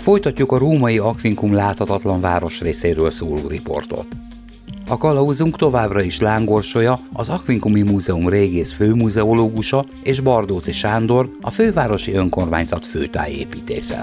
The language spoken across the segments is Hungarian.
Folytatjuk a római Aquincum láthatatlan városrészéről szóló riportot. A kalauzunk továbbra is lángorsolya, az Aquincumi Múzeum régész főmuzeológusa és Bardóczy Sándor, a fővárosi önkormányzat főtájépítésze.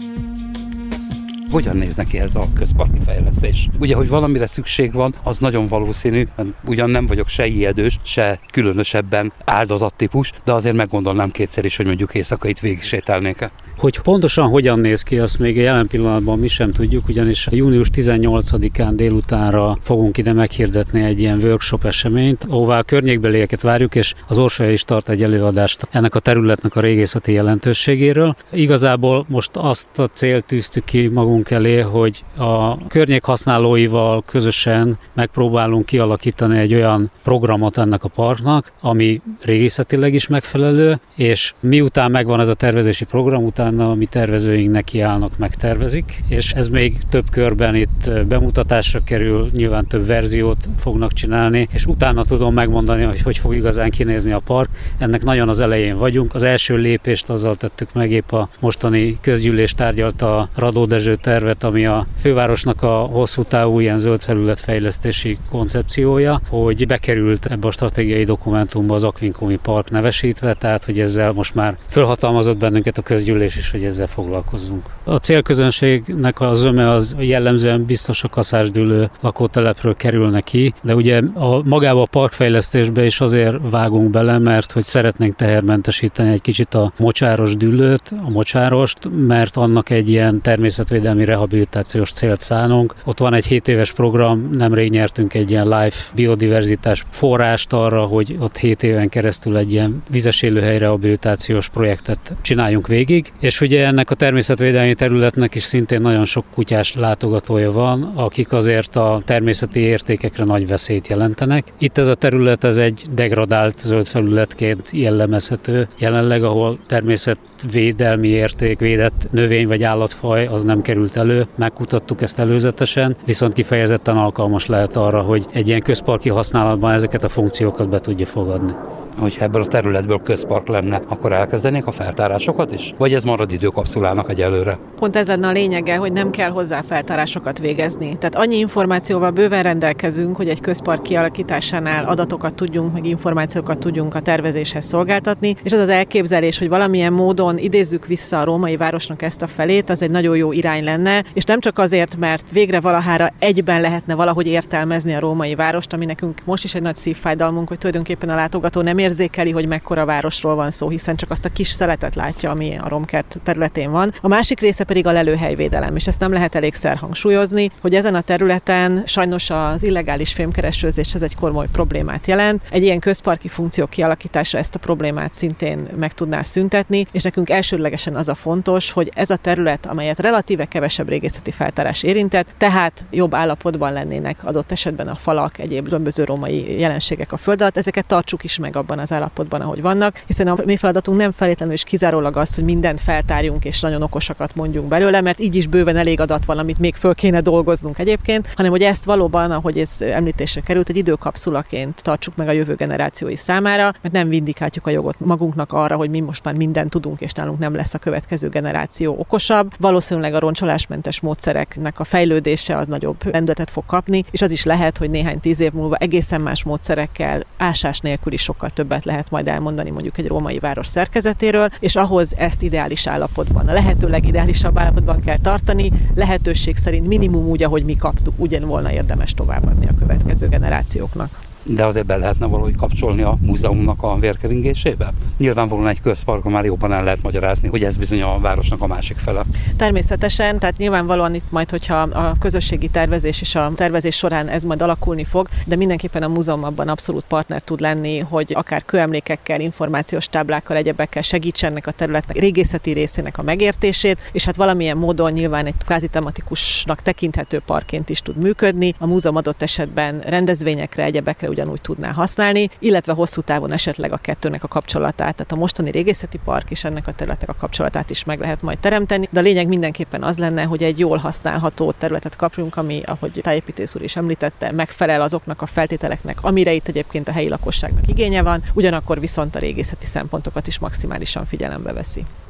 Hogyan néz neki ez a közparki fejlesztés? Ugye, hogy valamire szükség van, az nagyon valószínű, ugyan nem vagyok se ijedős, se különösebben áldozattípus, de azért meggondolnám kétszer is, hogy mondjuk éjszaka itt végig sétálnék-e. Hogy pontosan hogyan néz ki, azt még jelen pillanatban mi sem tudjuk, ugyanis június 18-án délutánra fogunk ide meghirdetni egy ilyen workshop eseményt, ahová a környékbelieket várjuk, és az Orsolya is tart egy előadást ennek a területnek a régészeti jelentőségéről. Igazából most azt a célt tűztük ki magunk elé, hogy a környék használóival közösen megpróbálunk kialakítani egy olyan programot ennek a parknak, ami régészetileg is megfelelő, és miután megvan ez a tervezési program, utána a mi tervezőink nekiállnak, megtervezik, és ez még több körben itt bemutatásra kerül, nyilván több verziót fognak csinálni, és utána tudom megmondani, hogy fog igazán kinézni a park. Ennek nagyon az elején vagyunk. Az első lépést azzal tettük meg, épp a mostani közgyűlés tárgyalta a Radó Dezső tervet, ami a fővárosnak a hosszú távú ilyen zöld felületfejlesztési koncepciója, hogy bekerült ebbe a stratégiai dokumentumba az Aquincumi Park nevesítve, tehát hogy ezzel most már fölhatalmazott bennünket a közgyűlés is, hogy ezzel foglalkozzunk. A célközönségnek a zöme az jellemzően biztos a Kaszásdűlő lakótelepről kerülne ki, de ugye magába a parkfejlesztésbe is azért vágunk bele, mert hogy szeretnénk tehermentesíteni egy kicsit a mocsáros dűlőt, a mocsárost, mert annak egy ilyen természetvédelmi rehabilitációs célt szánunk. Ott van egy 7 éves program, nemrég nyertünk egy ilyen life biodiverzitás forrást arra, hogy ott 7 éven keresztül egy ilyen vizes élőhely rehabilitációs projektet csináljunk végig, és ugye ennek a természetvédelmi területnek is szintén nagyon sok kutyás látogatója van, akik azért a természeti értékekre nagy veszélyt jelentenek. Itt ez a terület ez egy degradált zöld felületként jellemezhető, jelenleg ahol természetvédelmi érték, védett növény vagy állatfaj az nem került elő, megkutattuk ezt előzetesen, viszont kifejezetten alkalmas lehet arra, hogy egy ilyen közparki használatban ezeket a funkciókat be tudja fogadni. Hogyha ebből a területből közpark lenne, akkor elkezdenék a feltárásokat is? Vagy ez marad időkapszulának egyelőre? Pont ez lenne a lényege, hogy nem kell hozzá feltárásokat végezni. Tehát annyi információval bőven rendelkezünk, hogy egy közpark kialakításánál adatokat tudjunk, meg információkat tudjunk a tervezéshez szolgáltatni, és az az elképzelés, hogy valamilyen módon idézzük vissza a római városnak ezt a felét, az egy nagyon jó irány lenne, és nem csak azért, mert végre valahára egyben lehetne valahogy értelmezni a római várost, ami nekünk most is egy nagy szívfájdalmunk, hogy tulajdonképpen a látogató nem érzékeli, hogy mekkora városról van szó, hiszen csak azt a kis szeletet látja, ami a Romkert területén van. A másik része pedig a lelőhelyvédelem, és ezt nem lehet elégszer hangsúlyozni, hogy ezen a területen sajnos az illegális fémkeresőzés ez egy komoly problémát jelent. Egy ilyen közparki funkció kialakítása ezt a problémát szintén meg tudná szüntetni, és nekünk elsődlegesen az a fontos, hogy ez a terület, amelyet relatíve kevesebb régészeti feltárás érintett, tehát jobb állapotban lennének adott esetben a falak, egyéb különböző római jelenségek a föld alatt, ezeket tartsuk is meg abban az állapotban, ahogy vannak, hiszen a mi feladatunk nem feltétlenül is kizárólag az, hogy mindent feltárjunk és nagyon okosakat mondjunk belőle, mert így is bőven elég adat van, amit még föl kéne dolgoznunk egyébként, hanem hogy ezt valóban, ahogy ez említésre került, egy időkapszulaként tartsuk meg a jövő generációi számára, mert nem vindikáljuk a jogot magunknak arra, hogy mi most már mindent tudunk, és nálunk nem lesz a következő generáció okosabb. Valószínűleg a roncsolásmentes módszereknek a fejlődése az nagyobb lendületet fog kapni, és az is lehet, hogy néhány 10 év múlva egészen más módszerekkel, ásás nélkül is sokkal többet lehet majd elmondani mondjuk egy római város szerkezetéről, és ahhoz ezt ideális állapotban, a lehető legideálisabb állapotban kell tartani, lehetőség szerint minimum úgy, ahogy mi kaptuk, ugyan volna érdemes továbbadni a következő generációknak. De azért be lehetne valahogy kapcsolni a múzeumnak a vérkeringésébe? Nyilvánvalóan egy közparkon már jobban el lehet magyarázni, hogy ez bizony a városnak a másik fele. Természetesen, tehát nyilvánvalóan itt majd, hogyha a közösségi tervezés és a tervezés során ez majd alakulni fog, de mindenképpen a múzeum abban abszolút partner tud lenni, hogy akár kőemlékekkel, információs táblákkal, egyebekkel segítsenek a területnek régészeti részének a megértését, és hát valamilyen módon nyilván egy kvázi tematikusnak tekinthető parkként is tud működni. A múzeum adott esetben rendezvényekre, egyebekre ugyanúgy tudná használni, illetve hosszú távon esetleg a kettőnek a kapcsolatát, tehát a mostani régészeti park és ennek a területek a kapcsolatát is meg lehet majd teremteni, de a lényeg mindenképpen az lenne, hogy egy jól használható területet kapjunk, ami, ahogy tájépítész úr is említette, megfelel azoknak a feltételeknek, amire itt egyébként a helyi lakosságnak igénye van, ugyanakkor viszont a régészeti szempontokat is maximálisan figyelembe veszi.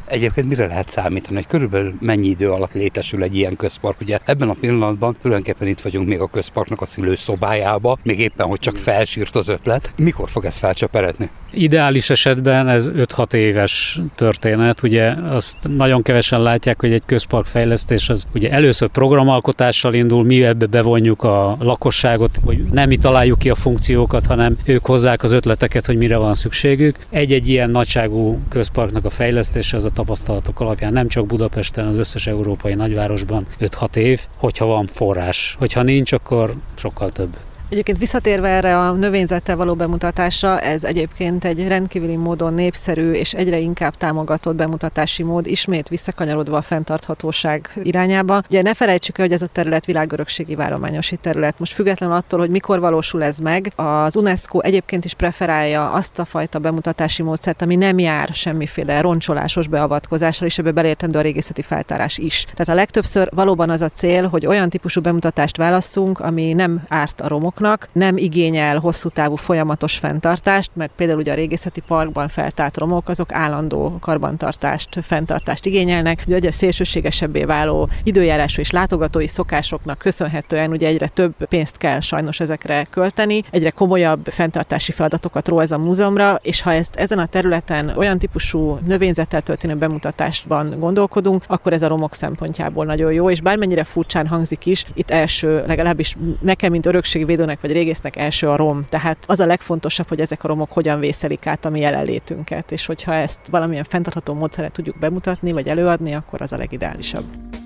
Egyébként mire lehet számítani, hogy körülbelül mennyi idő alatt létesül egy ilyen közpark? Ugye ebben a pillanatban tulajdonképpen itt vagyunk még a közparknak a szülőszobájába, még éppen, hogy csak felsírt az ötlet. Mikor fog ez felcsöperedni? Ideális esetben ez 5-6 éves történet. Ugye azt nagyon kevesen látják, hogy egy közparkfejlesztés az ugye először programalkotással indul, mi ebbe bevonjuk a lakosságot, hogy nem mi találjuk ki a funkciókat, hanem ők hozzák az ötleteket, hogy mire van szükségük. Egy-egy ilyen nagyságú közparknak a fejlesztése az a tapasztalatok alapján nem csak Budapesten, az összes európai nagyvárosban 5-6 év, hogyha van forrás. Hogyha nincs, akkor sokkal több. Egyébként visszatérve erre a növényzettel való bemutatásra, ez egyébként egy rendkívüli módon népszerű és egyre inkább támogatott bemutatási mód, ismét visszakanyarodva a fenntarthatóság irányába. Ugye ne felejtsük el, hogy ez a terület világörökségi várományosi terület. Most függetlenül attól, hogy mikor valósul ez meg, az UNESCO egyébként is preferálja azt a fajta bemutatási módszert, ami nem jár semmiféle roncsolásos beavatkozással, és ebbe beleértendő a régészeti feltárás is. Tehát a legtöbbször valóban az a cél, hogy olyan típusú bemutatást válasszunk, ami nem árt a romoknak, nem igényel hosszú távú folyamatos fenntartást, mert például ugye a régészeti parkban feltárt romok, azok állandó karbantartást, fenntartást igényelnek. Ugye egyre szélsőségesebbé váló időjárású és látogatói szokásoknak köszönhetően ugye egyre több pénzt kell sajnos ezekre költeni, egyre komolyabb fenntartási feladatokat ró ez a múzeumra, és ha ezt ezen a területen olyan típusú növényzettel történő bemutatásban gondolkodunk, akkor ez a romok szempontjából nagyon jó, és bármennyire furcsán hangzik is, itt első, legalábbis nekem, mint örökségvédőnek vagy régésznek első a rom. Tehát az a legfontosabb, hogy ezek a romok hogyan vészelik át a mi jelenlétünket, és hogyha ezt valamilyen fenntartható módszerrel tudjuk bemutatni, vagy előadni, akkor az a legideálisabb.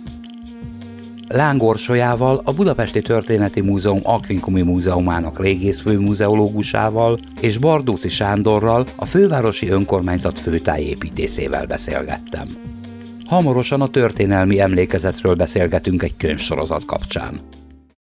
Láng Orsolyával, a Budapesti Történeti Múzeum Aquincumi Múzeumának régész főmuzeológusával és Bardóczy Sándorral, a fővárosi önkormányzat főtájépítészével beszélgettem. Hamarosan a történelmi emlékezetről beszélgetünk egy könyvsorozat kapcsán.